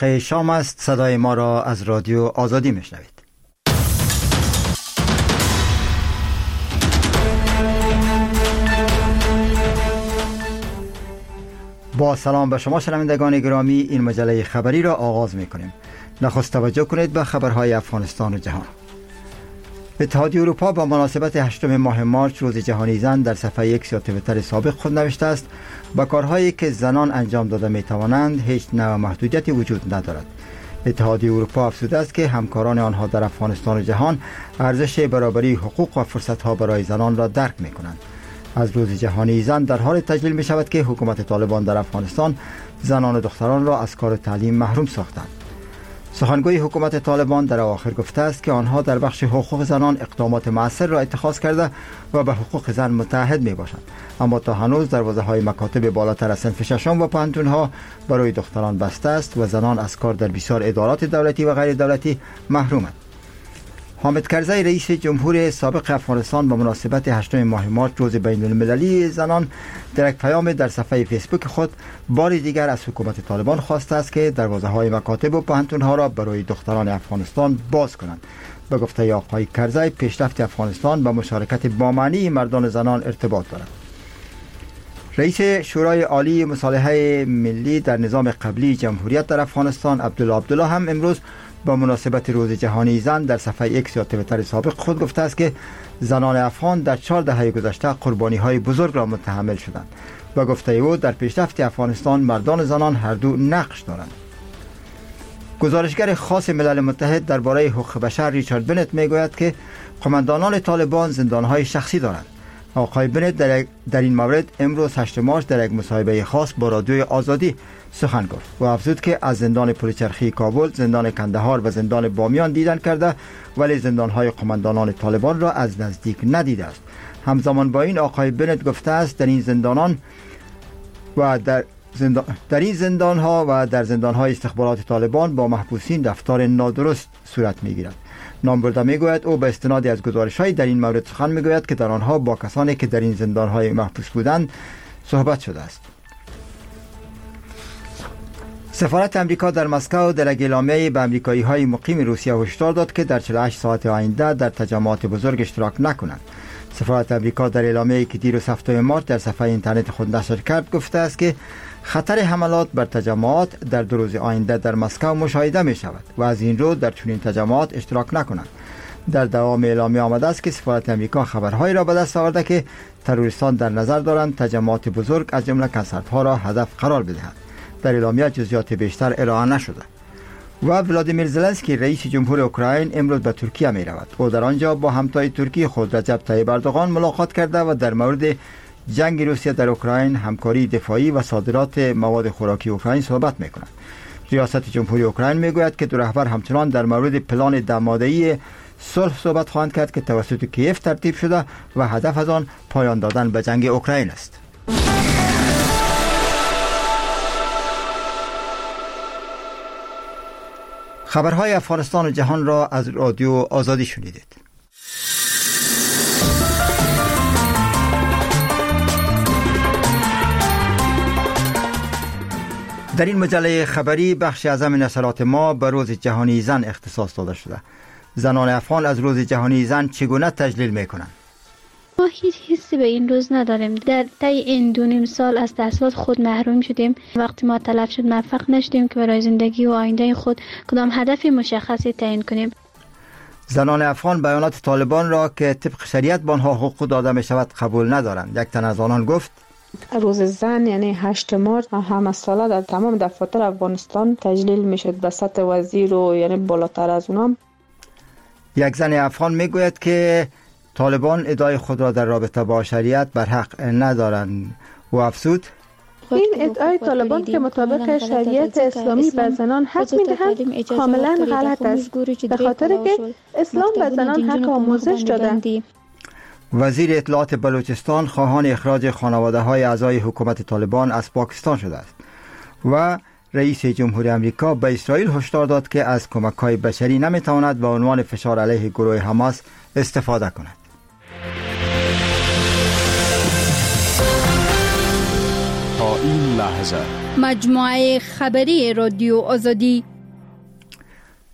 دقیقه شام است. صدای ما را از رادیو آزادی میشنوید. با سلام به شما شنوندگان گرامی، این مجله خبری را آغاز می‌کنیم. نخست توجه کنید به خبرهای افغانستان و جهان. اتحادیه اروپا با مناسبت 8 ماه مارچ روز جهانی زن در صفحه ایکس یا توییتر سابق خود نوشته است: با کارهایی که زنان انجام داده می‌توانند هیچ نوع محدودیتی وجود ندارد. اتحادیه اروپا افزوده است که همکاران آنها در افغانستان و جهان ارزش برابری حقوق و فرصت‌ها برای زنان را درک می‌کنند. از روز جهانی زن در حال تجلیل می شود که حکومت طالبان در افغانستان زنان و دختران را از کار تعلیم محروم ساختند. سخنگوی حکومت طالبان در اواخر گفته است که آنها در بخش حقوق زنان اقدامات مؤثر را اتخاذ کرده و به حقوق زن متعهد می باشند، اما تا هنوز دروازه‌های مکاتب بالاتر از صنف ششم و پانتونها برای دختران بسته است و زنان از کار در بسیار ادارات دولتی و غیر دولتی محرومند. حامد کرزی رئیس جمهور سابق افغانستان با مناسبت 8 ماه مارچ روز بین المللی زنان در یک پیام در صفحه فیسبوک خود بار دیگر از حکومت طالبان خواسته است که دروازه‌های مکاتب و پانتونها را برای دختران افغانستان باز کنند. به گفته آقای کرزی، پیشرفت افغانستان با مشارکت بامعنی مردان و زنان ارتباط دارد. رئیس شورای عالی مصالحه ملی در نظام قبلی جمهوریت در افغانستان عبدالله هم امروز با مناسبت روز جهانی زن در صفحه ایکس یا توییتر سابق خود گفته است که زنان افغان در 4 دهه گذشته قربانی‌های بزرگ را متحمل شدند و گفته او در پیشرفت افغانستان مردان و زنان هر دو نقش دارند. گزارشگر خاص ملل متحد درباره حقوق بشر ریچارد بنت میگوید که قماندانان طالبان زندان‌های شخصی دارند. آقای بنت در این مورد امروز 8 مارچ در یک مصاحبه خاص با رادیوی آزادی سخن گفت و افزود که از زندان پلچرخی کابل، زندان کندهار و زندان بامیان دیدن کرده ولی زندان‌های قماندانان طالبان را از نزدیک ندیده است. همزمان با این آقای بنت گفته است در این زندانان و در این زندان‌ها و در زندان‌های استخبارات طالبان با محبوسین رفتار نادرست صورت می‌گیرد. نامبرده میگوید او به استناد از گزارش‌های در این مورد سخن میگوید که در آنها با کسانی که در این زندان‌های محبوس بودند صحبت شده است. سفارت امریکا در مسکو در یک اعلامیه به امریکایی‌های مقیم روسیه هشدار داد که در 48 ساعت آینده در تجمعات بزرگ اشتراک نکنند. سفارت امریکا در اعلامیه‌ای که دیروز 7 مارچ در صفحه اینترنت خود نشر کرد گفته است که خطر حملات بر تجمعات در 2 روز آینده در مسکو مشاهده می شود و از این رو در چنین تجمعات اشتراک نکنند. در دوام اعلامیه آمده است که سفارت امریکا خبرهایی را به دست آورده که تروریستان در نظر دارند تجمعات بزرگ از جمله کنسرت‌ها را هدف قرار بدهند. در اعلامیه جزئیات بیشتر ارائه نشده. و ولادیمیر زلنسکی رئیس جمهور اوکراین امروز به ترکیه می رود. او در آنجا با همتای ترکی خود رجب طیب اردوغان ملاقات کرده و در مورد جنگ روسیه در اوکراین، همکاری دفاعی و صادرات مواد خوراکی اوکراین صحبت می کند. ریاست جمهوری اوکراین می گوید که دو رهبر همچنان در مورد پلان دماده‌ای صلح صحبت خواهند کرد که توسط کیف ترتیب شده و هدف از آن پایان دادن به جنگ اوکراین است. خبرهای افغانستان و جهان را از رادیو آزادی شنیدید. در این مجله خبری بخش اعظم نشرات ما به روز جهانی زن اختصاص داده شده. زنان افغان از روز جهانی زن چگونه تجلیل میکنند؟ ما هیچ حسی به این روز نداریم. در طی این 2.5 سال از تحصیلات خود محروم شدیم. وقتی ما طلب شد موفق نشدیم که برای زندگی و آینده خود کدام هدف مشخصی تعیین کنیم. زنان افغان بیانات طالبان را که طبق شریعت به آنها حقوق داده می شود قبول ندارند. یک تن از آنان گفت روز زن یعنی 8 مارچ همه ساله در تمام دفاتر افغانستان تجلیل می شد به سطح وزیر و یعنی بالاتر از اونام. یک زن افغان می گوید که طالبان ادعای خود را در رابطه با شریعت بر حق ندارند و افزود این ادعای طالبان که مطابق شریعت اسلامی به زنان حق می‌دهند کاملا غلط است، به خاطر که اسلام به زنان حق آموزش داده. وزیر اطلاعات بلوچستان خواهان اخراج خانواده‌های اعضای حکومت طالبان از پاکستان شده است و رئیس جمهوری آمریکا به اسرائیل هشدار داد که از کمک‌های بشری نمی‌تواند به عنوان فشار علیه گروه حماس استفاده کند. تا این لحظه مجموعه خبری رادیو آزادی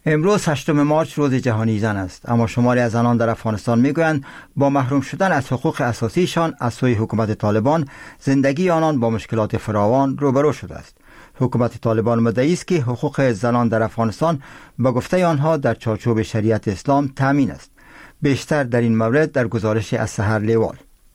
امروز 8 مارچ روز جهانی زن است، اما شماری از زنان در افغانستان میگویند با محروم شدن از حقوق اساسیشان از سوی حکومت طالبان زندگی آنان با مشکلات فراوان روبرو شده است. حکومت طالبان مدعی است که حقوق زنان در افغانستان با گفته آنها در چارچوب شریعت اسلام تامین است. بیشتر در این مورد در گزارش از سحر لیوال.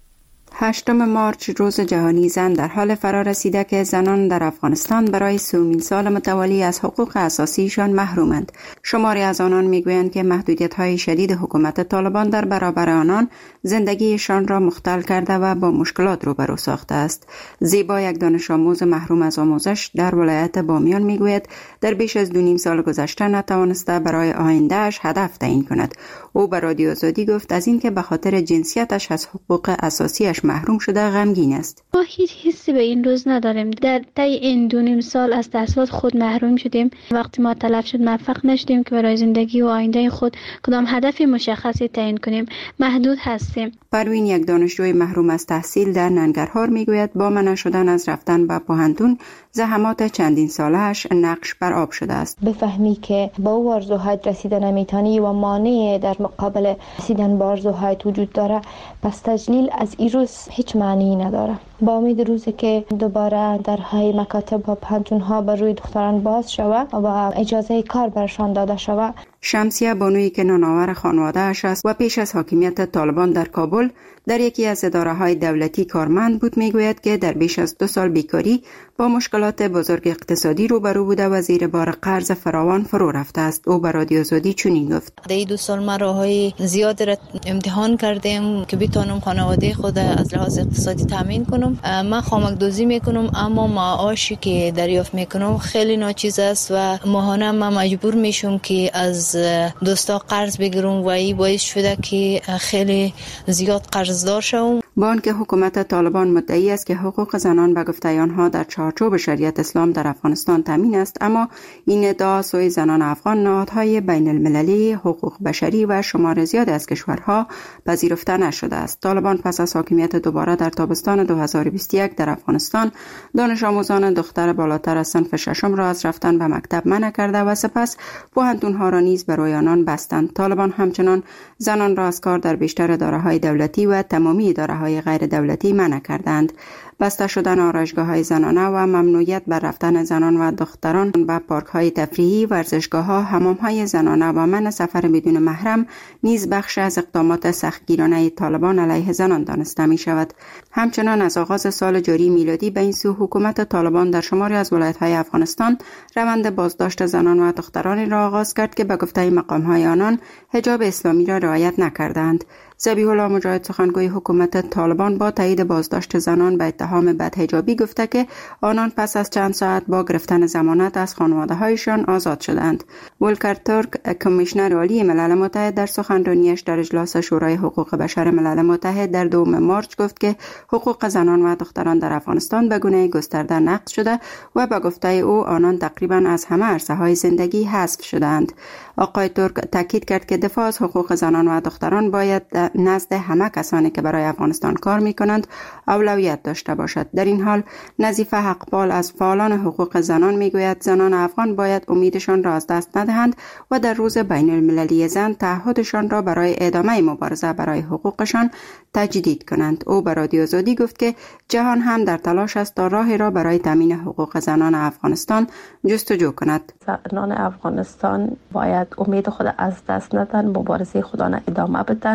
8 مارچ روز جهانی زن در حال فرا رسیده که زنان در افغانستان برای 3مین سال متوالی از حقوق اساسیشان محرومند. شماری از آنان میگویند که محدودیت‌های شدید حکومت طالبان در برابر آنان زندگیشان را مختل کرده و با مشکلات روبرو ساخته است. زیبا، یک دانش آموز محروم از آموزش در ولایت بامیان میگوید در بیش از 2.5 سال گذشته نتوانسته برای آیندهش هدف تعیین کند. او به رادیو آزادی گفت از اینکه به خاطر جنسیتش از حقوق اساسیش محروم شده غمگین است. ما هیچ حسی به این روز نداریم. در طی این 2.5 سال از تحصیلات خود محروم شدیم. وقتی ما تلف شد موفق نشدیم که برای زندگی و آینده خود کدام هدف مشخصی تعیین کنیم. محدود هستیم. پروین، یک دانشجوی محروم از تحصیل در ننگرهار میگوید با منع شدن از رفتن به پوهنتون زحمات چندین ساله‌اش نقش بر آب شده است. بفهمی که با او آرزوهایت رسیدن نمیتونی و مانع در مقابل رسیدن به آرزوهایت وجود داره، پس تجلیل از این روز هیچ معنی نداره. با امید روزی که دوباره درهای مکاتب و پوهنتون‌ها بر روی دختران باز شود و اجازه کار برشان داده شود. شمسیه بانویی که نانآور خانواده اش است و پیش از حاکمیت طالبان در کابل در یکی از اداره‌های دولتی کارمند بود، میگوید که در بیش از 2 سال بیکاری با مشکلات بزرگ اقتصادی روبرو بوده و زیر بار قرض فراوان فرو رفته است. او به رادیو آزادی چنین گفت: در این 2 سال ما راههای زیاد را امتحان کردیم که بتونم خانواده خود از لحاظ اقتصادی تامین کنم. من خامک دوزی میکنم، اما معاشی که دریافت میکنم خیلی ناچیز است و ماهانه من مجبور میشم که از دوستا قرض بگیرم و این باعث شده که خیلی زیاد قرضدار شوم. با آنکه حکومت طالبان مدعی است که حقوق زنان به گفته آنها در چارچوب شریعت اسلام در افغانستان تامین است، اما این ادعا سوی زنان افغان نهادهای بین المللی حقوق بشری و شمار زیاد از کشورها پذیرفته نشده است. طالبان پس از حاکمیت دوباره در تابستان 2021 در افغانستان دانش آموزان دختر بالاتر از صنف 6 را از رفتن به مکتب منع کرده و سپس پوهنتون‌ها را نیز برای آنان بستند. طالبان همچنان زنان را از کار در بیشتر اداره‌های دولتی و تمامی اداره‌های غیر دولتی منع کردند. بسته شدن آرایشگاه‌های زنانه و ممنوعیت بر رفتن زنان و دختران به پارک‌های تفریحی، ورزشگاه‌ها، حمام‌های زنانه و منع سفر بدون محرم نیز بخش از اقدامات سختگیرانه طالبان علیه زنان دانسته می‌شود. همچنان از آغاز سال جاری میلادی به این سو حکومت طالبان در شماری از ولایت‌های افغانستان روند بازداشت زنان و دخترانی را آغاز کرد که به گفته مقام‌های آنان حجاب اسلامی را رعایت نکردند. ذبیح الله مجاهد، سخنگوی حکومت طالبان، با تایید بازداشت زنان به اتهام بدحجابی گفته که آنان پس از چند ساعت با گرفتن ضمانت از خانواده‌هایشان آزاد شدند. ولکر ترک، کمیشنر عالی ملل متحد، در سخنرانیش در اجلاس شورای حقوق بشر ملل متحد در 2 مارچ گفت که حقوق زنان و دختران در افغانستان به گونه گسترده نقض شده و به گفته او آنان تقریبا از همه عرصه‌های زندگی حذف شدند. آقای ترک تاکید کرد که دفاع از حقوق زنان و دختران باید نزد همه کسانی که برای افغانستان کار می‌کنند اولویت داشته باشد. در این حال نظیفه حقپال از فعالان حقوق زنان میگوید زنان افغان باید امیدشان را از دست ندهند و در روز بین المللی زن تعهدشان را برای ادامه مبارزه برای حقوقشان تجدید کنند. او به رادیو آزادی گفت که جهان هم در تلاش است تا راهی را برای تامین حقوق زنان افغانستان جستجو کند. زنان افغانستان باید امید خود از دست ندن، مبارزه خودانه ادامه بدن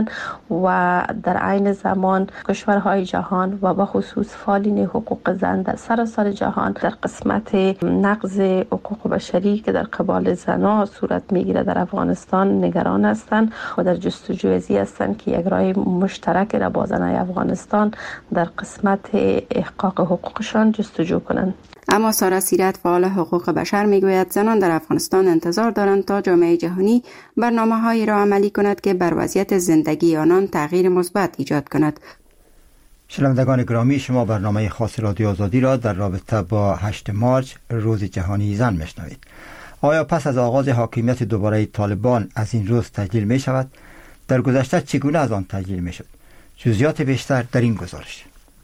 و در عین زمان کشورهای جهان و به خصوص فعالین حقوق زن در سراسر جهان در قسمت نقض حقوق بشری که در قبال زنان صورت میگیره در افغانستان نگران هستند و در جستجوی ازی هستند که یک راه مشترک را با زنان افغانستان در قسمت احقاق حقوقشان جستجو کنند. اما سارا سیرت، فعال حقوق بشر، میگوید زنان در افغانستان انتظار دارند تا جامعه جهانی برنامه‌هایی را عملی کند که بر وضعیت زندگی آنان تغییر مثبت ایجاد کند. شنوندگان گرامی، شما برنامه خاص رادیو آزادی را در رابطه با 8 مارچ روز جهانی زن میشنوید. آیا پس از آغاز حاکمیت دوباره طالبان از این روز تجلیل می شود؟ در گذشته چگونه از آن تجلیل می شد؟ جزئیات بیشتر در این گزارش.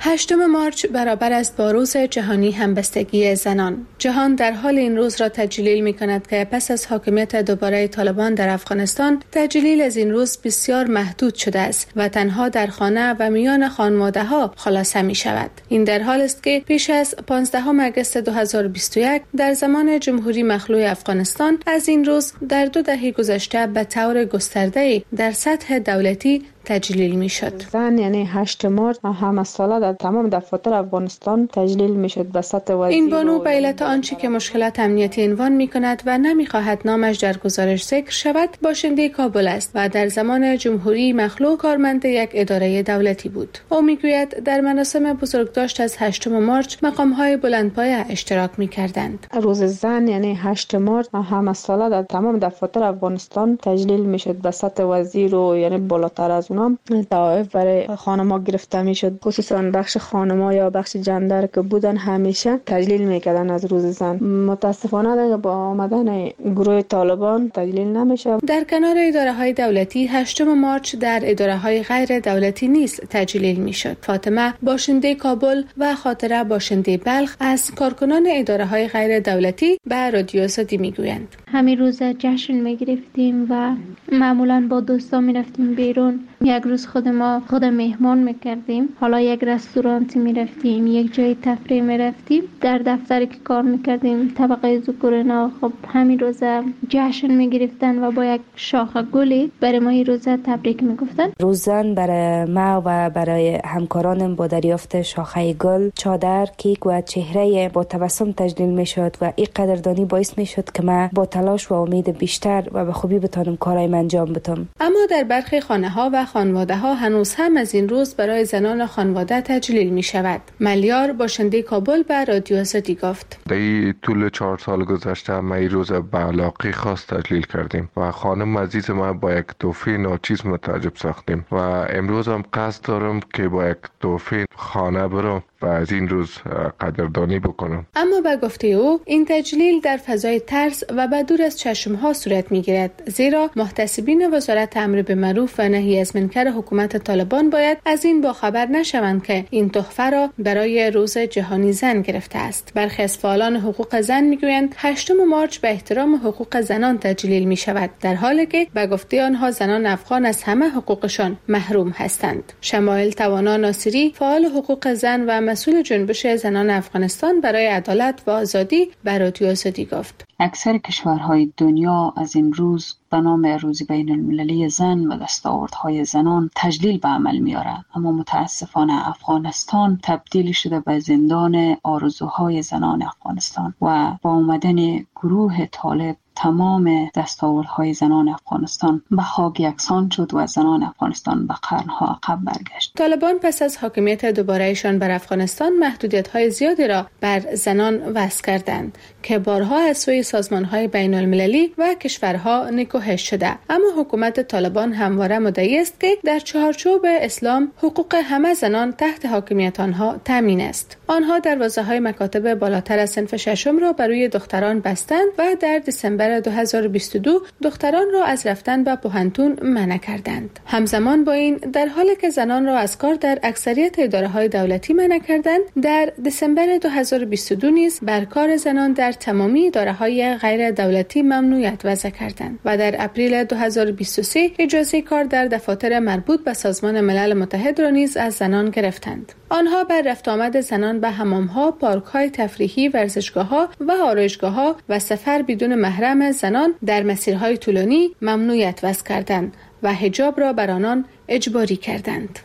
8 مارچ برابر است با روز جهانی همبستگی زنان. جهان در حال این روز را تجلیل می‌کند که پس از حاکمیت دوباره طالبان در افغانستان، تجلیل از این روز بسیار محدود شده است و تنها در خانه و میان خانواده‌ها خلاصه می‌شود. این در حال است که پیش از 15 آگوست 2021 در زمان جمهوری مخلوع افغانستان از این روز در 2 دهه گذشته به طور گسترده در سطح دولتی تجلیل می شد. زن یعنی 8 مارچ همه ساله در تمام دفاتر افغانستان تجلیل می شد به سطح وزیر. این بانو به علت آنچه که مشکلات امنیتی عنوان می کند و نمی خواهد نامش در گزارش ذکر شود، باشنده کابل است و در زمان جمهوری مخلوع کارمند یک اداره دولتی بود. او می گوید در مراسم بزرگداشت از 8 مارچ مقام های بلندپایه اشتراک می کردند. روز زن یعنی 8 مارچ همه ساله در تمام دفاتر افغانستان تجلیل می شد به سطح وزیر و یعنی بالاتر از توائف برای خانم‌ها گرفته میشد، خصوصا بخش خانم‌ها یا بخش جندر که بودن همیشه تجلیل میکردن از روز زن. متاسفانه دیگه با آمدن گروه طالبان تجلیل نمیشه. در کنار اداره‌های دولتی 8 مارچ در اداره‌های غیر دولتی نیز تجلیل میشد. فاطمه باشنده کابل و خاطره باشنده بلخ از کارکنان اداره‌های غیر دولتی به رادیو آزادی میگویند همین روز جشن میگرفتیم و معمولا با دوستان میرفتیم بیرون. یک روز خود مهمان میکردیم، حالا یک رستورانتی میرفتیم، یک جای تفریح میرفتیم، در دفتری که کار میکردیم طبقه ذکورنا خب همین روز جشن میگرفتن و با یک شاخه گلی برای ما این روز تبریک میگفتن. روز زن برای ما و برای همکارانم با دریافت شاخه گل، چادر، کیک و چهره با تبسم تجلیل میشد و این قدردانی باعث میشد که من با تلاش و امید بیشتر و به خوبی بتونم کارایم انجام بدم. اما در برخی خانه‌ها و خانواده‌ها هنوز هم از این روز برای زنان خانواده تجلیل می شود. ملیار باشنده کابل به رادیو آزادی گفت در طول 4 سال گذشته ما این روز به علاقه خاص تجلیل کردیم و خانم عزیز ما با یک تحفه ناچیز متعجب ساختیم و امروز هم قصد دارم که با یک تحفه خانه برم و از این روز قدردانی بکنم. اما به گفته او این تجلیل در فضای ترس و به دور از چشمها صورت میگیرد، زیرا محتسبین وزارت امر بالمعروف و نهی از منکر حکومت طالبان باید از این باخبر نشوند که این تحفه را برای روز جهانی زن گرفته است. برخی از فعالان حقوق زن میگویند 8 مارچ به احترام حقوق زنان تجلیل می شود، در حالی که به گفته آنها زنان افغان از همه حقوقشان محروم هستند. شمایل توانا ناصری، فعال حقوق زن و مسئول جنبش زنان افغانستان برای عدالت و آزادی به رادیو آزادی گفت اکثر کشورهای دنیا از این روز به نام روز بین المللی زن و دستاوردهای زنان تجلیل به عمل می‌آورد، اما متاسفانه افغانستان تبدیل شده به زندان آرزوهای زنان افغانستان و با آمدن گروه طالب تمام دستاوردهای زنان افغانستان به خاک یکسان شد و زنان افغانستان به قرنها عقب برگشت. طالبان پس از حاکمیت دوباره‌ایشان بر افغانستان محدودیت‌های زیادی را بر زنان وضع کردند که بارها از سوی سازمان‌های بین‌المللی و کشورها نکوهش شده، اما حکومت طالبان همواره مدعی است که در چارچوب اسلام حقوق همه زنان تحت حاکمیت آنها تامین است. آنها دروازه‌های مکاتب بالاتر از صنف ششم را برای دختران بستند و در دسامبر 2022 دختران را از رفتن به پوهنتون منع کردند. همزمان با این، در حالی که زنان را از کار در اکثریت اداره‌های دولتی منع کردند، در دسامبر 2022 نیز بر کار زنان در تمامی اداره‌های غیر دولتی ممنوعیت وضع کردند و در اپریل 2023 اجازه کار در دفاتر مربوط به سازمان ملل متحد را نیز از زنان گرفتند. آنها بر رفت آمد زنان به حمام‌ها، پارک‌های تفریحی، ورزشگاه‌ها و آرایشگاه‌ها و سفر بدون محرم زنان در مسیرهای طولانی ممنوعیت وضع کردند و حجاب را بر آنان اجباری کردند.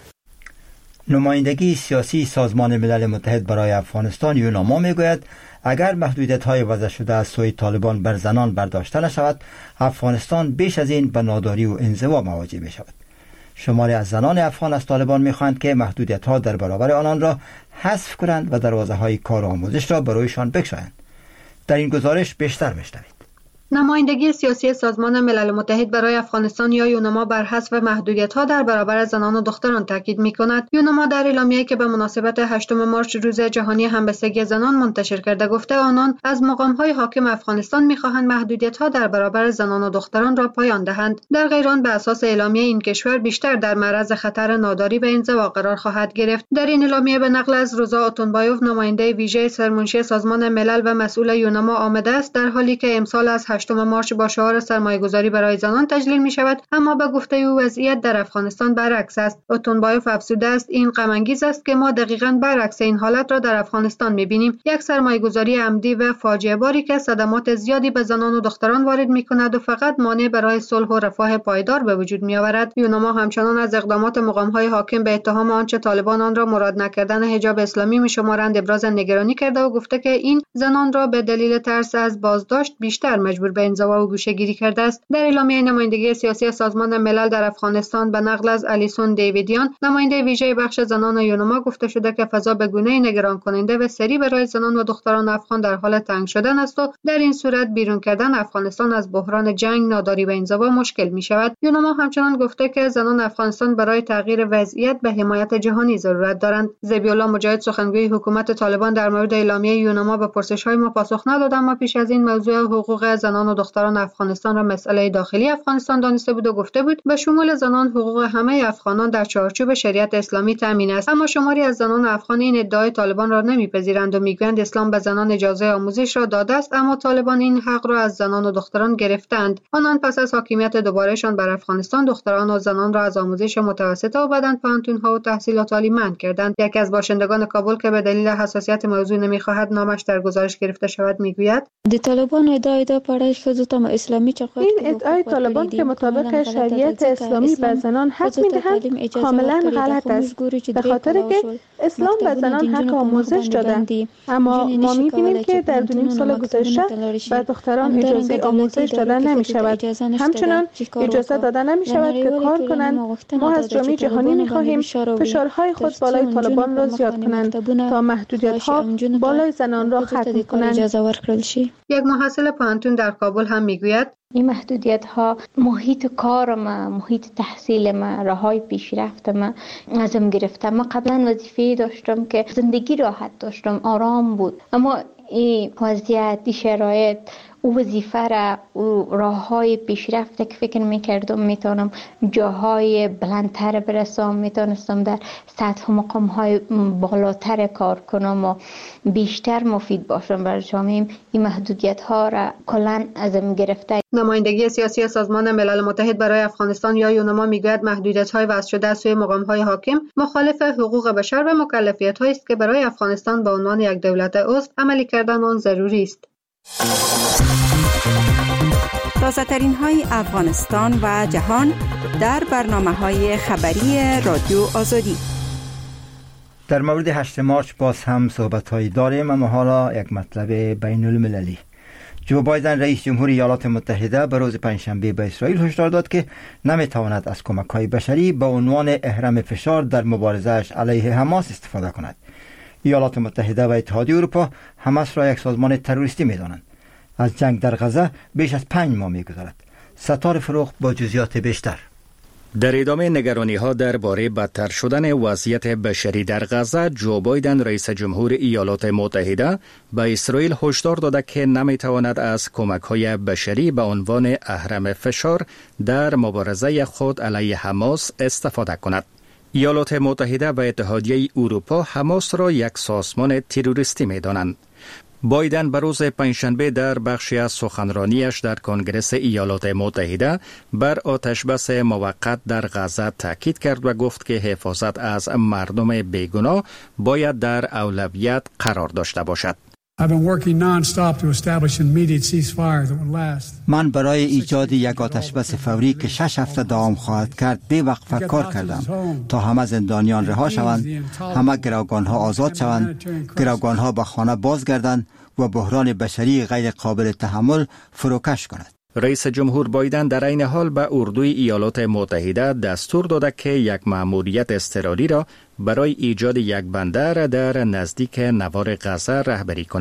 نمایندگی سیاسی سازمان ملل متحد برای افغانستان یوناما میگوید اگر محدودیت‌های وضع شده از سوی طالبان بر زنان برداشته نشود، افغانستان بیش از این به ناداری و انزوا مواجه می شود. شماری از زنان افغان از طالبان می‌خواهند که محدودیت‌ها در برابر آنان را حذف کنند و دروازه‌های کار و آموزش را برایشان بگشایند. در این گزارش بیشتر بشنوید. نمایندگی سیاسی سازمان ملل متحد برای افغانستان یا یونما بر حذف محدودیت‌ها در برابر زنان و دختران تاکید می‌کند. یونما در اعلامیه‌ای که به مناسبت 8 مارس روز جهانی همبستگی زنان منتشر کرده گفته آنان از مقام‌های حاکم افغانستان می‌خواهند محدودیت‌ها در برابر زنان و دختران را پایان دهند. در غیر آن به اساس اعلامیه این کشور بیشتر در معرض خطر ناداری و انزوا قرار خواهد گرفت. در این اعلامیه به نقل از روزا آتونبایوف نماینده ویژه سرمنشی سازمان ملل و مسئول یونما آمده است در حالی که امسال از 8 مارس با شعار سرمایه‌گذاری برای زنان تجلیل می‌شود، اما به گفته او وضعیت در افغانستان برعکس است. آتونبایوف افزوده است این غم انگیز است که ما دقیقاً برعکس این حالت را در افغانستان می‌بینیم، یک سرمایه‌گذاری عمدی و فاجعه باری که صدمات زیادی به زنان و دختران وارد می‌کند و فقط مانع برای صلح و رفاه پایدار به وجود می‌آورد. یونما همچنان از اقدامات مقام‌های حاکم به اتهام آنچه طالبان آن را مراد نکردن حجاب اسلامی می‌شمارند ابراز نگرانی کرده و گفته که این زنان را به دلیل ترس از بازداشت بیشتر مجبور به انزوا و گوشه‌گیری کرده است. در اعلامیه نمایندگی سیاسی سازمان ملل در افغانستان به نقل از الیسون دیویدیان نماینده ویژه بخش زنان و یونما گفته شده که فضا به گونه‌ای نگران کننده و سری برای زنان و دختران افغان در حال تنگ شدن است و در این صورت بیرون کردن افغانستان از بحران جنگ، ناداری و انزوا مشکل می‌شود. یونما همچنان گفته که زنان افغانستان برای تغییر وضعیت به حمایت جهانی ضرورت دارند. ذبیح‌الله مجاهد سخنگوی حکومت طالبان در مورد اعلامیه یونما به پرسش‌های ما پاسخ نداد، اما پیش از این موضوع حقوق زنان و دختران افغانستان را مسئله داخلی افغانستان دانسته بود و گفته بود به شمول زنان حقوق همه افغانان در چارچوب شریعت اسلامی تامین است. اما شماری از زنان افغان این ادعای طالبان را نمیپذیرند و میگویند اسلام به زنان اجازه آموزش را داده است، اما طالبان این حق را از زنان و دختران گرفتند. آنان پس از حاکمیت دوبارهشان بر افغانستان دختران و زنان را از آموزش متوسطه و بعداً پانتون‌ها و تحصیلات عالی منع کردند. یکی از باشندگان کابل که به دلیل حساسیت موضوع نمیخواهد نامش در گزارش گرفته شود میگوید طالبان ادعای اسلامی این ادعای طالبان که مطابق شریعت اسلامی به زنان حق میدهند کاملا غلط است، به خاطر که اسلام به زنان حق آموزش داده، اما ما میبینیم که در 2.5 سال گذشته به دختران اجازه آموزش داده نمی شود، همچنان اجازه داده نمی شود که کار کنند. ما از جامعه جهانی میخواهیم فشارهای خود بالای طالبان را زیاد کنند تا محدودیت ها بالای زنان را ختم کنند. یک محصل پانتون در کابل هم میگوید این محدودیت ها محیط کار ما، محیط تحصیل ما، راههای پیشرفت ما ازم گرفته. ما قبلا وظیفه داشتم که زندگی راحت داشتم، آرام بود، اما این وضعیت، این شرایط او وظیفه را، او راههای پیشرفت که فکر میکردم میتونم جاهای بلندتر برسم، میتونستم در سطح مقامهای بالاتر کار کنم و بیشتر مفید باشم برای جامعه، این محدودیت ها را کلاً ازم گرفته. نمایندگی سیاسی سازمان ملل متحد برای افغانستان یا یونما میگوید محدودیت‌های وضع شده از سوی مقام‌های حاکم مخالف حقوق بشر و مکلفیت‌هایی است که برای افغانستان به عنوان یک دولت عضو عملی کردن آن ضروری است. تازه‌ترین های افغانستان و جهان در برنامه‌های خبری رادیو آزادی. در مورد 8 مارس باز هم صحبت‌هایی داریم، اما حالا یک مطلب بین المللی. جو بایدن رئیس جمهور ایالات متحده به روز پنجشنبه به اسرائیل هشدار داد که نمیتواند از کمک‌های بشری به عنوان اهرم فشار در مبارزه‌اش علیه حماس استفاده کند. ایالات متحده و اتحادیه اروپا حماس را یک سازمان تروریستی می‌دانند. از جنگ در غزه بیش از 5 ماه می‌گذرد. ستار فروغ با جزئیات بیشتر. در ادامه نگرانی‌ها درباره بدتر شدن وضعیت بشری در غزه، جو بایدن رئیس جمهور ایالات متحده به اسرائیل هشدار داده که نمی‌تواند از کمک‌های بشری به عنوان اهرم فشار در مبارزه خود علیه حماس استفاده کند. ایالات متحده و اتحادیه اروپا حماس را یک سازمان تروریستی می‌دانند. بایدن به روز پنجشنبه در بخشی از سخنرانیش در کنگره ایالات متحده بر آتشبس موقت در غزه تاکید کرد و گفت که حفاظت از مردم بیگناه باید در اولویت قرار داشته باشد. من برای ایجاد یک آتشبس فوری که 6 هفته دوام خواهد کرد بی‌وقفه کار کردم تا همه زندانیان رها شوند، همه گروگان‌ها آزاد شوند، گروگان‌ها به خانه بازگردند و بحران بشری غیر قابل تحمل فروکش کند. رئیس جمهور بایدن در این حال به اردوی ایالات متحده دستور داده که یک مأموریت اضطراری را برای ایجاد یک بندر در نزدیک نوار غزه رهبری کند.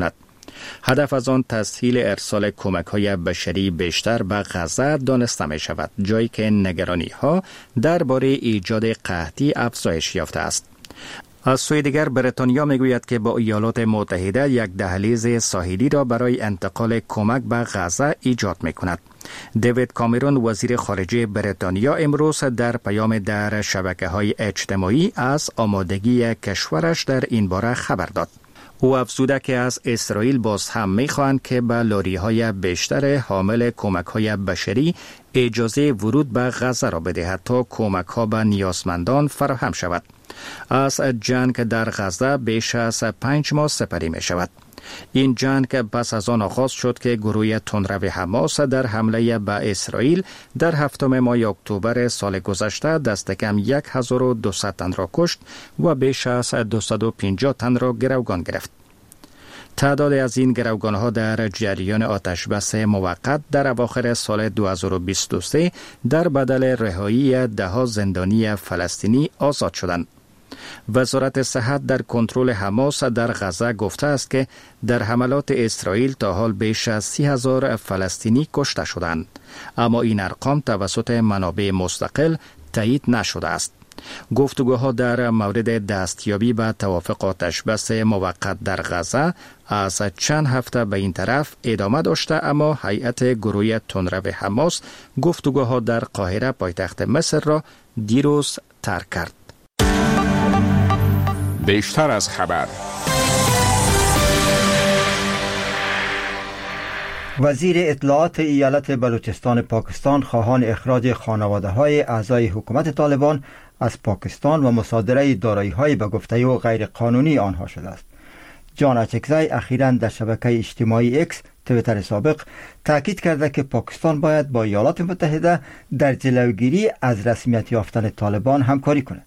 هدف از آن تسهیل ارسال کمک‌های بشری بیشتر به غزه دانسته می شود، جایی که نگرانی‌ها درباره ایجاد قحطی افزایش یافته است. از سوی دیگر بریتانیا میگوید که با ایالات متحده یک دهلیز ساحلی را برای انتقال کمک به غزه ایجاد می‌کند. دیوید کامرون وزیر خارجه بریتانیا امروز در پیام در شبکه‌های اجتماعی از آمادگی کشورش در این باره خبر داد. او افزوده که از اسرائیل باز هم می‌خواهند که به لاری‌های بیشتر حامل کمک‌های بشری اجازه ورود به غزه را بدهد تا کمک‌ها به نیازمندان فراهم شود. از جنگ در غزه بیش از 5 ماه سپری می شود. این جنگ پس از آن آغاز شد که گروه تندرو حماس در حمله به اسرائیل در 7 ماه اکتبر سال گذشته دست کم 1200 تن را کشت و بیش از 250 تن را گروگان گرفت. تعداد از این گروگان‌ها در جریان آتشبس موقت در اواخر سال 2023 در بدل رهایی 10 زندانی فلسطینی آزاد شدند. وزارت صحت در کنترل حماس در غزه گفته است که در حملات اسرائیل تا حال بیش از 30,000 فلسطینی کشته شدند، اما این ارقام توسط منابع مستقل تایید نشده است. گفتگوها در مورد دستیابی به توافق آتشبس موقت در غزه از چند هفته به این طرف ادامه داشته، اما هیئت گروه تندرو حماس گفتگوها در قاهره پایتخت مصر را دیروز ترک کرد. بیشتر از خبر. وزیر اطلاعات ایالت بلوچستان پاکستان خواهان اخراج خانواده‌های اعضای حکومت طالبان از پاکستان و مصادره دارایی‌های به گفته او غیر قانونی آنها شده است. جان اچکزی اخیراً در شبکه اجتماعی اکس تویتر سابق تاکید کرده که پاکستان باید با ایالات متحده در جلوگیری از رسمیت یافتن طالبان همکاری کند.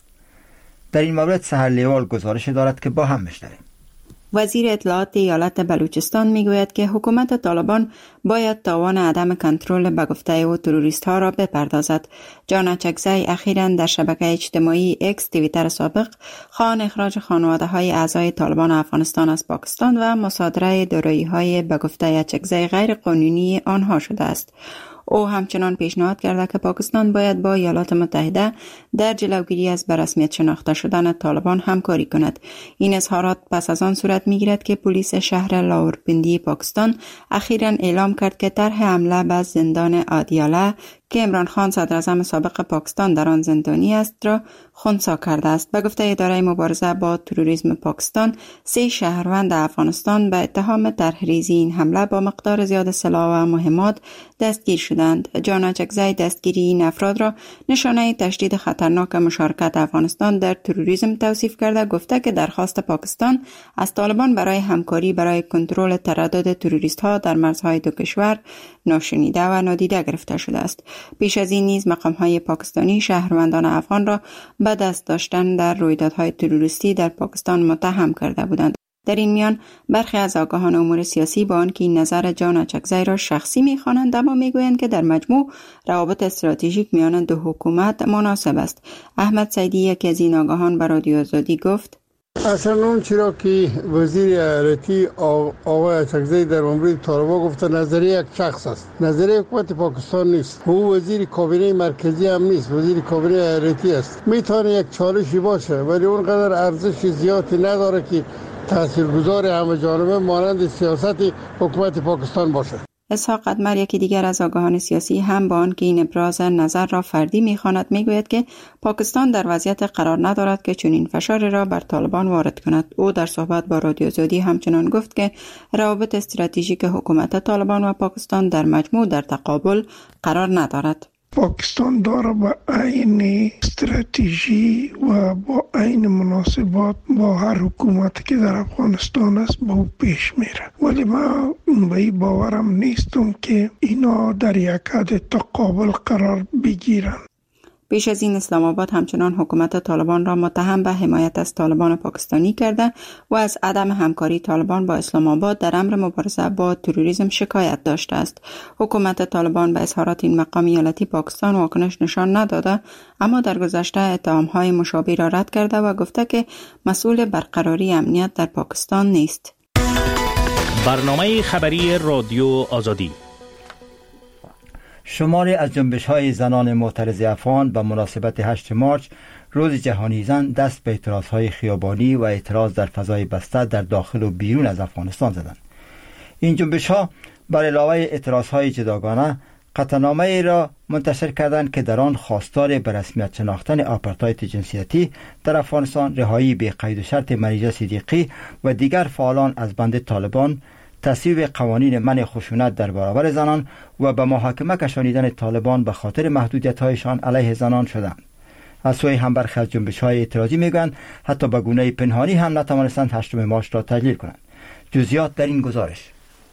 در این مورد سحر لیوال گزارش دارد که با هم بشنویم. وزیر اطلاعات ایالت بلوچستان میگوید که حکومت طالبان باید تاوان عدم کنترل به گفته او تروریست ها را بپردازد. جان اچکزی اخیراً در شبکه اجتماعی اکس تویتر سابق خواهان اخراج خانواده های اعضای طالبان افغانستان از پاکستان و مصادره دارایی های به گفته اچکزی غیر قانونی آنها شده است. او همچنان پیشنهاد کرده که پاکستان باید با ایالات متحده در جلوگیری از به رسمیت شناخته شدن طالبان همکاری کند. این اظهارات پس از آن صورت میگیرد که پلیس شهر لاورپندی پاکستان اخیراً اعلام کرد که طرح حمله به زندان آدیاله که عمران خان صدر اعظم سابق پاکستان در آن زندانی است را خنثی کرده است. به گفته اداره مبارزه با تروریسم پاکستان 3 شهروند افغانستان به اتهام طرحریزی این حمله با مقدار زیاد سلاح و مهمات دستگیر شدند. جان اچکزی دستگیری این افراد را نشانه تشدید خطرناک مشارکت افغانستان در تروریسم توصیف کرده، گفته که درخواست پاکستان از طالبان برای همکاری برای کنترل تردد تروریست ها در مرزهای دو کشور ناشنیده و نادیده گرفته شده است. پیش از این نیز مقام‌های پاکستانی شهروندان افغان را به دست داشتن در رویدادهای تروریستی در پاکستان متهم کرده بودند. در این میان برخی از آگاهان امور سیاسی با آنکه این نظر جان اچکزی را شخصی می‌خوانند، اما میگویند که در مجموع روابط استراتژیک میان دو حکومت مناسب است. احمد سیدی یکی از این آگاهان به رادیو آزادی گفت: اصلا اون چرا که وزیر ایالتی آقای اچکزی در مورد طالبان گفته نظریه یک شخص است، نظریه حکومت پاکستان نیست. او وزیر کابینه مرکزی هم نیست، وزیر کابینه ایالتی است. میتونه یک چالشی باشه ولی اونقدر ارزش زیادی نداره که تاثیرگذار همه جانبه مانند سیاست حکومت پاکستان باشه. اسحاق قدمر یکی دیگر از آگاهان سیاسی هم با آنکه این ابراز نظر را فردی می‌خواند میگوید که پاکستان در وضعیت قرار ندارد که چنین فشاری را بر طالبان وارد کند. او در صحبت با رادیو آزادی همچنان گفت که روابط استراتژیک حکومت طالبان و پاکستان در مجموع در تقابل قرار ندارد. پاکستان داره با عین استراتژی و با عین مناسبات با هر حکومتی که در افغانستان است با او پیش میره، ولی من به این باورم نیستم که اینا در یک حد تقابل قرار بگیرن. پیش از این اسلام آباد همچنان حکومت طالبان را متهم به حمایت از طالبان پاکستانی کرده و از عدم همکاری طالبان با اسلام آباد در امر مبارزه با تروریسم شکایت داشته است. حکومت طالبان به اظهارات این مقام ایالتی پاکستان واکنش نشان نداده، اما در گذشته اتهام‌های مشابه را رد کرده و گفته که مسئول برقراری امنیت در پاکستان نیست. برنامه خبری رادیو آزادی. شماری از جنبش‌های زنان معترض افغان به مناسبت 8 مارچ روز جهانی زن دست به اعتراضهای خیابانی و اعتراض در فضای بسته در داخل و بیرون از افغانستان زدند. این جنبش‌ها بر علاوه اعتراضهای جداگانه قطعنامه ای را منتشر کردند که در آن خواستار به رسمیت شناختن آپارتاید جنسیتی در افغانستان، رهایی به قید و شرط منیژه صدیقی و دیگر فعالان از بند طالبان، تصویب قوانین منع خشونت در برابر زنان و به محاکمه کشانیدن طالبان به خاطر محدودیت‌هایشان علیه زنان شدند. از سوی هم برخی از جنبش‌های اعتراضی میگویند حتی به گونه پنهانی هم نتوانستند 8 مارچ را تجلیل کنند. جزئیات در این گزارش.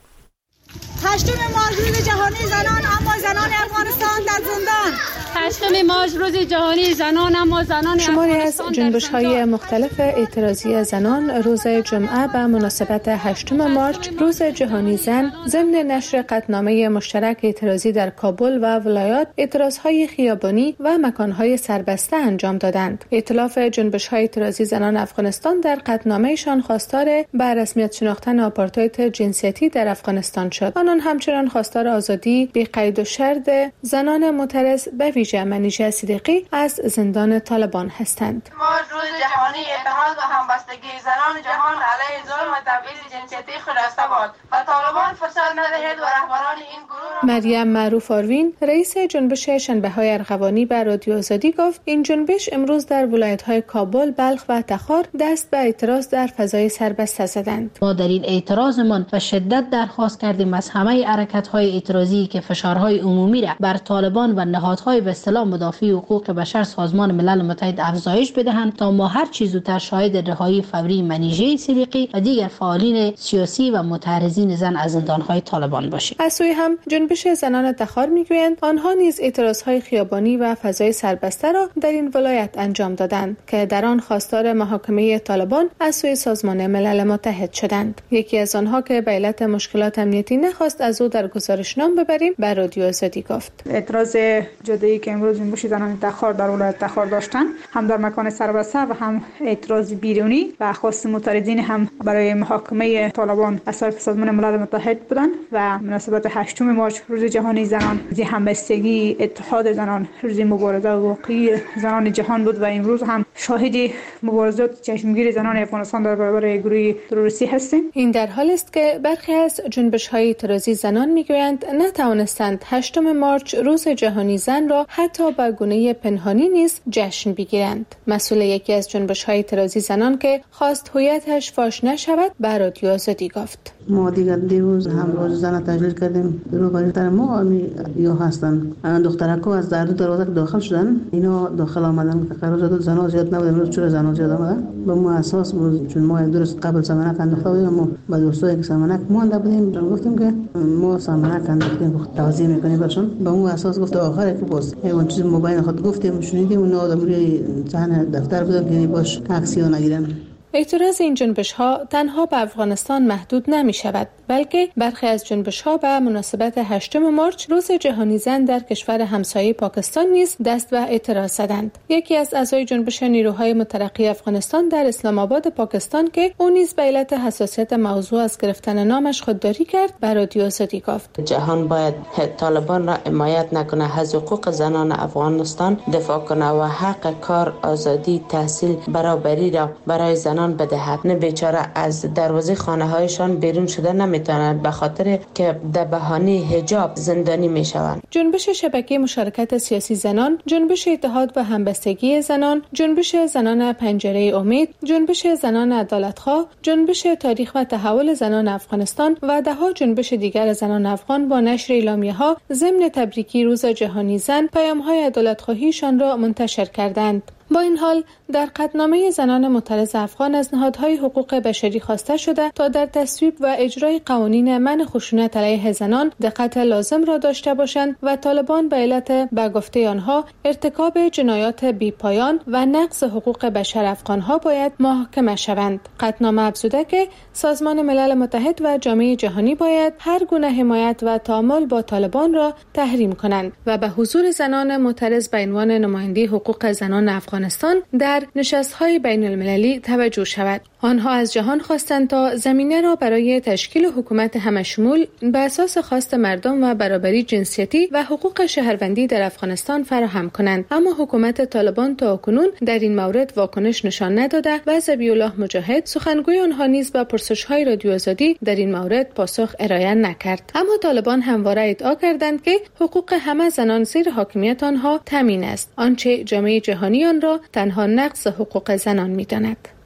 8 مارچ روز جهانی زنان، اما زنان افغانستان در زندان. 8 مارچ روز جهانی زنان، اما زنان شماری از جنبش‌های مختلف اعتراضی زنان روز جمعه به مناسبت 8 مارچ روز جهانی زن ضمن نشر قطعنامه مشترک اعتراضی در کابل و ولایات اعتراضهای خیابانی و مکانهای سربسته انجام دادند. ائتلاف جنبش‌های اعتراضی زنان افغانستان در قطعنامه‌شان خواستار به رسمیت شناختن آپارتاید جنسیتی در افغانستان شد. آنان همچنان خواستار آزادی بی قید و شرط زنان معترض به ویژه منیژه صدیقی از زندان طالبان هستند. روز جهانی اتحاد و همبستگی زنان جهان علیه ظلم و تبعیض جنسیتی خلاصه باد و طالبان فرصت ندهید و رهبران این گروه. مریم معروف آروین رئیس جنبش شنبه‌های ارغوانی به رادیو آزادی گفت این جنبش امروز در ولایت‌های کابل، بلخ و تخار دست به اعتراض در فضای سربسته زدند. ما در این اعتراضمان به شدت درخواست کردیم از همه حرکت‌های اعتراضی که فشارهای عمومی را بر طالبان و نهادهای به اصطلاح مدافع حقوق بشر سازمان ملل متحد افزایش بدهند تا ما هر چیز زودتر شاهد رهایی فوری منیژه صدیقی و دیگر فعالین سیاسی و معترضین زن از زندان‌های طالبان باشیم. از سوی هم جنبش زنان تخار میگویند آنها نیز اعتراضهای خیابانی و فضای سربسته را در این ولایت انجام دادند که در آن خواستار محاکمه طالبان از سوی سازمان ملل متحد شدند. یکی از آنها که به علت مشکلات امنیتی نخواست از او در گزارشنامه ببریم به رادیو آزادی گفت. اعتراض جدایی که امروز جنبش زنان تخار در ولایت تخار داشتن، هم در مکان سربسته و هم اعتراض بیرونی و خواست معترضین هم برای محاکمه طالبان از طرف سازمان ملل متحد بودند و مناسبت 8 مارچ روز جهانی زنان، روز همبستگی اتحاد زنان، روز مبارزه واقعی زنان جهان بود و امروز هم شاهد مبارزات چشمگیر زنان افغانستان در برابر گروه تروریستی هستیم. این در حالی است که برخی از جنبش‌های اعتراضی زنان میگویند نتوانستند 8 مارچ روز جهانی زن را حتی به گونه پنهانی نیز جشن بگیرند. مسئول یکی از جنبش‌های اعتراضی زنان که خواست هویتش فاش نشود به رادیو آزادی گفت. ما دیگر دیروز هم روز زن تجلیل کردیم. روبروی ما یا هستن دخترکو از در دو دروازه داخل شدن، اینا داخل آمدن که قرار شد زنا زیاد نبود، امروز چرا زنا زیاد آمدن؟ به ما اساس چون ما درست قبل سمنک انداخته بودیم، ما با دوستای که سمنک مونده بودیم گفتیم که ما سمنک انداختیم توضیح میکنیم برشون. به اون اساس گفت آخر که باز اون چیز موبایل خود گفتیم شنیدیم اون آدم روی صحنه دفتر بود که باش عکسی نگیرن. اعتراض این جنبش‌ها تنها به افغانستان محدود نمی شود، بلکه برخی از جنبش‌ها به مناسبت 8 مارچ روز جهانی زن در کشور همسایه پاکستان نیز دست به اعتراض زدند. یکی از اعضای جنبش نیروهای مترقی افغانستان در اسلام آباد پاکستان که او نیز به علت حساسیت موضوع از گرفتن نامش خودداری کرد به رادیو آزادی گفت. جهان باید طالبان را حمایت نکنه، از حقوق زنان افغانستان دفاع کنه و حق کار، آزادی، تحصیل، برابری را برای زنان بدهد. نه بیچاره از دروازه خانه هایشان بیرون شده نمیتونند به خاطر که در بهانه حجاب زندانی میشوند. جنبش شبکه مشارکت سیاسی زنان، جنبش اتحاد و همبستگی زنان، جنبش زنان پنجره امید، جنبش زنان عدالتخواه، جنبش تاریخ و تحول زنان افغانستان و دهها جنبش دیگر زنان افغان با نشر اعلامیه‌ها ضمن تبریکی روز جهانی زن پیام‌های عدالتخواهیشان را منتشر کردند. با این حال در قطعنامه زنان معترض افغان از نهادهای حقوق بشری خواسته شده تا در تصویب و اجرای قوانین منع خشونت علیه زنان دقت لازم را داشته باشند و طالبان به علت به گفته آنها ارتکاب جنایات بی‌پایان و نقض حقوق بشر افغانها باید محاکمه شوند. قطعنامه افزوده که سازمان ملل متحد و جامعه جهانی باید هر گونه حمایت و تعامل با طالبان را تحریم کنند و به حضور زنان معترض به عنوان نماینده حقوق زنان افغانستان در نشست‌های بین‌المللی توجه شود. آنها از جهان خواستند تا زمینه را برای تشکیل حکومت همشمول به اساس خواست مردم و برابری جنسیتی و حقوق شهروندی در افغانستان فراهم کنند، اما حکومت طالبان تاکنون در این مورد واکنش نشان نداده و ذبیح الله مجاهد سخنگوی آنها نیز به پرسش‌های رادیو آزادی در این مورد پاسخ ارائه نکرد. اما طالبان همواره ادعا کردند که حقوق همه زنان زیر حاکمیت آنها تامین است، آنچه جامعه جهانی آن را تنها نقض حقوق زنان می‌داند.